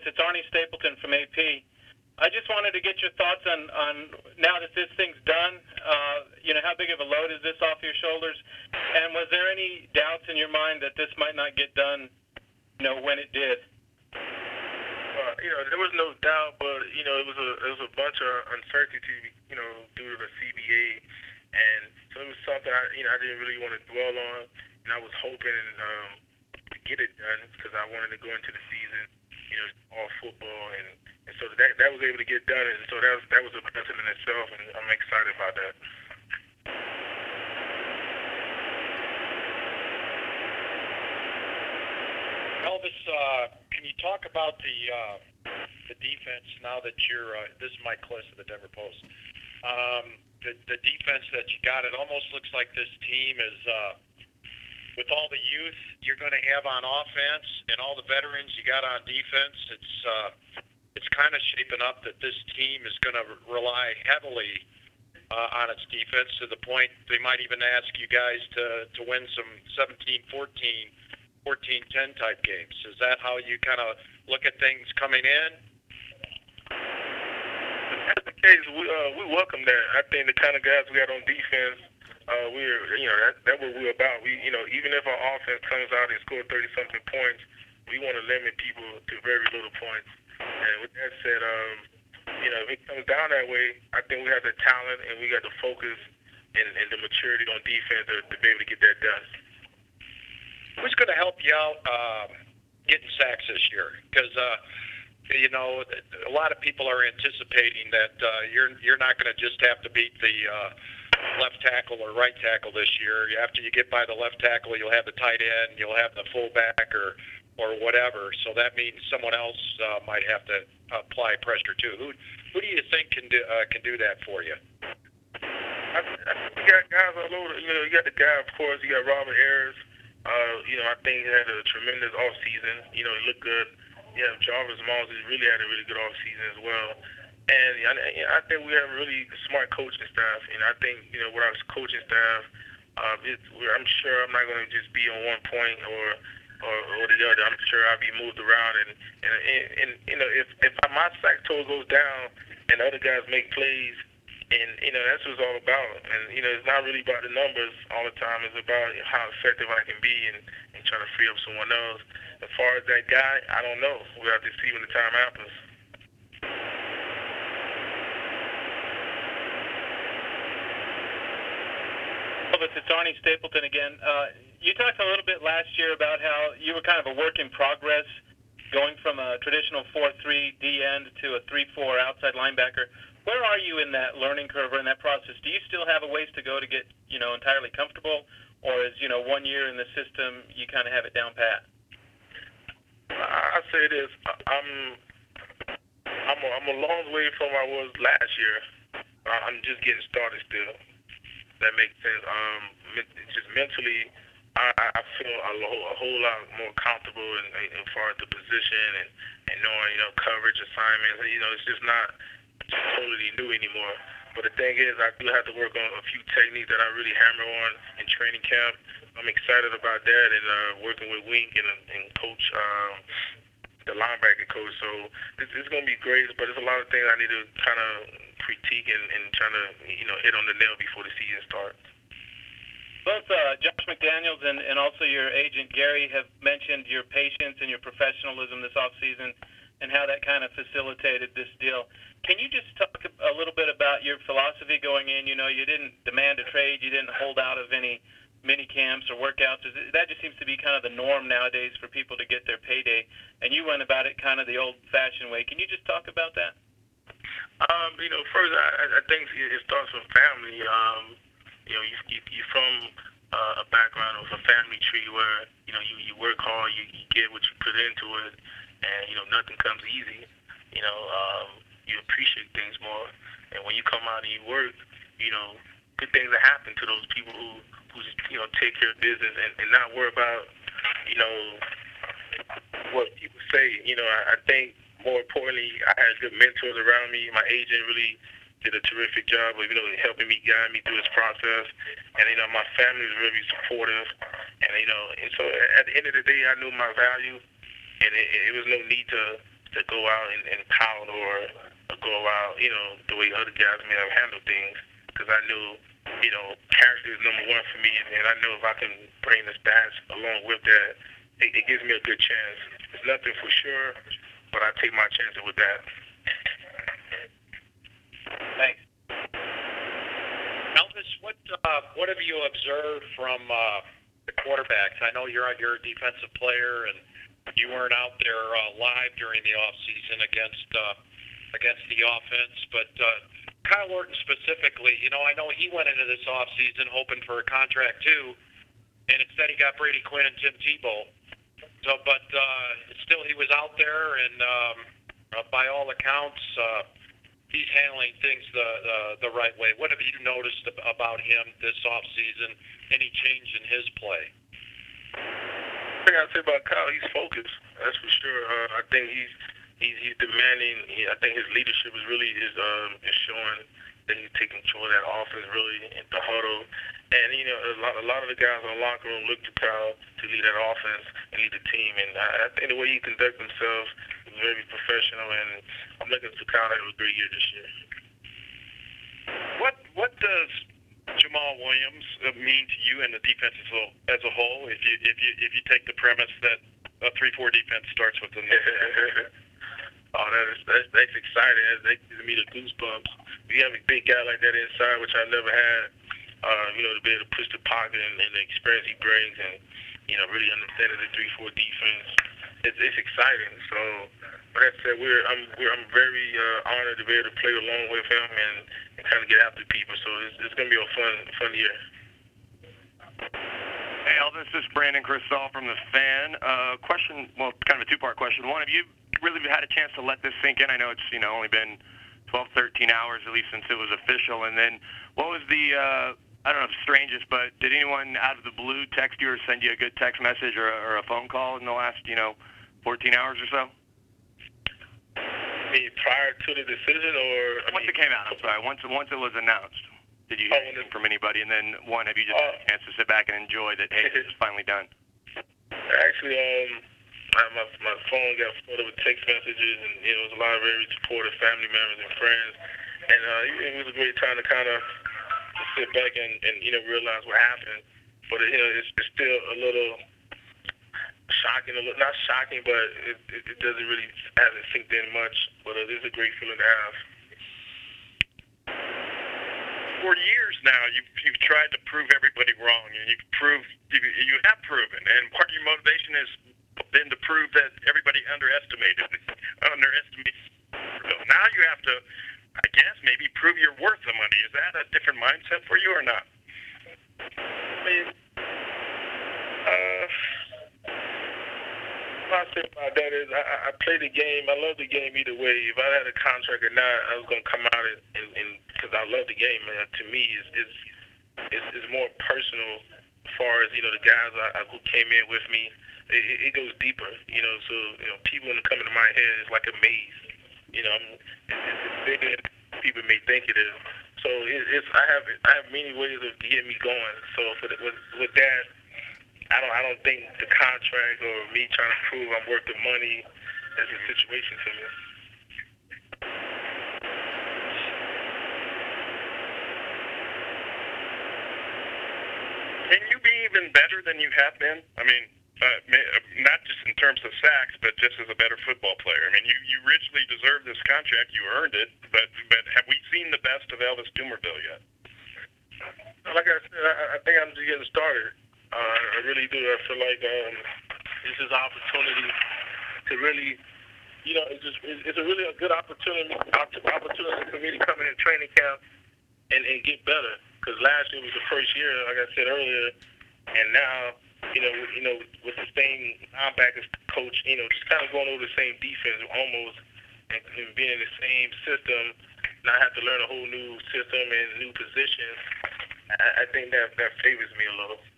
It's Arnie Stapleton from AP. I just wanted to get your thoughts on now that this thing's done, how big of a load is this off your shoulders? And was there any doubts in your mind that this might not get done, when it did? There was no doubt, but, it was a bunch of uncertainty, due to the CBA. And so it was something I didn't really want to dwell on. And I was hoping to get it done because I wanted to go into the season, all football. And so that was able to get done. And so that was a blessing in itself, and I'm excited about that. Elvis, can you talk about the defense now that you're this is Mike Kliss of the Denver Post. The defense that you got, it almost looks like this team is with all the youth you're going to have on offense and all the veterans you got on defense, it's kind of shaping up that this team is going to rely heavily on its defense to the point they might even ask you guys to win some 17-14, 14-10 type games. Is that how you kind of look at things coming in? That's the case. We welcome that. I think the kind of guys we got on defense, that's what we're about. We, even if our offense comes out and scores 30-something points, we want to limit people to very little points. And with that said, if it comes down that way, I think we have the talent and we got the focus and the maturity on defense to be able to get that done. Who's going to help you out getting sacks this year? Because a lot of people are anticipating that you're not going to just have to beat the left tackle or right tackle this year. After you get by the left tackle, you'll have the tight end, you'll have the fullback or whatever. So that means someone else might have to apply pressure too. Who do you think can do that for you? I think you got guys all over. You got the guy, of course. You got Robert Ayers. I think he had a tremendous offseason. He looked good. Yeah, Jarvis Moss really had a really good offseason as well. And I think we have a really smart coaching staff. And I think, with our coaching staff, I'm sure I'm not going to just be on one point or the other. I'm sure I'll be moved around. And if my sack total goes down and other guys make plays, and, that's what it's all about. And, it's not really about the numbers all the time. It's about how effective I can be and trying to free up someone else. As far as that guy, I don't know. We'll have to see when the time happens. It's Arnie Stapleton again. You talked a little bit last year about how you were kind of a work in progress going from a traditional 4-3 D end to a 3-4 outside linebacker. Where are you in that learning curve or in that process? Do you still have a ways to go to get, entirely comfortable? Or is, 1 year in the system, you kind of have it down pat? I say this, I'm a long way from where I was last year. I'm just getting started still. That makes sense. Just mentally, I feel a whole lot more comfortable as far as the position and knowing, coverage assignments. It's just not totally new anymore. But the thing is, I do have to work on a few techniques that I really hammer on in training camp. I'm excited about that and working with Wink and Coach, the linebacker coach. So it's going to be great, but there's a lot of things I need to kind of critique and trying to, hit on the nail before the season starts. Both Josh McDaniels and also your agent, Gary, have mentioned your patience and your professionalism this offseason and how that kind of facilitated this deal. Can you just talk a little bit about your philosophy going in? You didn't demand a trade. You didn't hold out of any mini camps or workouts. That just seems to be kind of the norm nowadays for people to get their payday. And you went about it kind of the old-fashioned way. Can you just talk about that? First, I think it starts with family. You're from a background of a family tree where, you work hard, you get what you put into it, and, nothing comes easy. You appreciate things more. And when you come out and you work, good things that happen to those people who just, take care of business and not worry about, what people say. I think more importantly, I had good mentors around me. My agent really did a terrific job of, helping me, guide me through this process. And, my family was really supportive. And, and so at the end of the day, I knew my value. And it was no need to to go out and pound or go out, the way other guys may have handled things. Because I knew, character is number one for me, and I know if I can bring the stats along with that, it gives me a good chance. It's nothing for sure, but I take my chances with that. Thanks. Elvis, what have you observed from the quarterbacks? I know you're a defensive player, and you weren't out there live during the off season against the offense, but Kyle Orton specifically, I know he went into this off season hoping for a contract too, and instead he got Brady Quinn and Tim Tebow. So, but still, he was out there, and by all accounts, he's handling things the right way. What have you noticed about him this off season? Any change in his play? I gotta say about Kyle, he's focused. That's for sure. I think he's demanding. I think his leadership is really is showing that he's taking control of that offense, really, in the huddle. And a lot of the guys in the locker room look to Kyle to lead that offense and lead the team. And I think the way he conducts himself is very professional. And I'm looking for Kyle to have a great year this year. What does Jamal Williams mean to you and the defense as a whole? If you take the premise that a 3-4 defense starts with the Oh, that's exciting. That gives me the goosebumps. We have a big guy like that inside, which I've never had. To be able to push the pocket and the experience he brings, and really understanding the 3-4 defense. It's exciting. So, like I said, I'm very honored to be able to play along with him and kind of get after people. So it's going to be a fun year. Hey, Elvis, this is Brandon Cristal from The Fan. Question, well, kind of a two-part question. One, have you really had a chance to let this sink in? I know it's only been 12, 13 hours at least since it was official. And then what was the I don't know if it's strangest, but did anyone out of the blue text you or send you a good text message or a phone call in the last 14 hours or so? Prior to the decision, or once it came out? I'm sorry. Once it was announced, did you hear anything from anybody? And then have you just had a chance to sit back and enjoy that? Hey, this is finally done. Actually, my phone got flooded with text messages, and it was a lot of very supportive family members and friends, and it was a great time to kind of sit back and realize what happened. But it's still a little shocking, not shocking, but it doesn't really hasn't sinked in much. But it is a great feeling to have. For years now, you've tried to prove everybody wrong, and you have proven. And part of your motivation has been to prove that everybody underestimated. So now you have to, I guess, maybe prove you're worth the money. Is that a different mindset for you or not? What I say about that is I play the game. I love the game either way. If I had a contract or not, I was gonna come out and because I love the game. Man, to me, it's more personal as far as the guys who came in with me. It goes deeper. So people when they come into my head, it's like a maze. It's bigger than people may think it is. So I have many ways of getting me going. So with that, I don't think the contract or me trying to prove I'm worth the money is a situation for me. Can you be even better than you have been? I mean, not just in terms of sacks, but just as a better football player. I mean, you richly deserve this contract. You earned it. But have we seen the best of Elvis Dumervil yet? Like I said, I think I'm just getting started. I really do. I feel like this is an opportunity to really, it's a really a good opportunity for me to come in training camp and get better. Because last year was the first year, like I said earlier, and now, with the same linebackers coach, just kind of going over the same defense almost, and being in the same system, and I have to learn a whole new system and new positions. I think that favors me a little.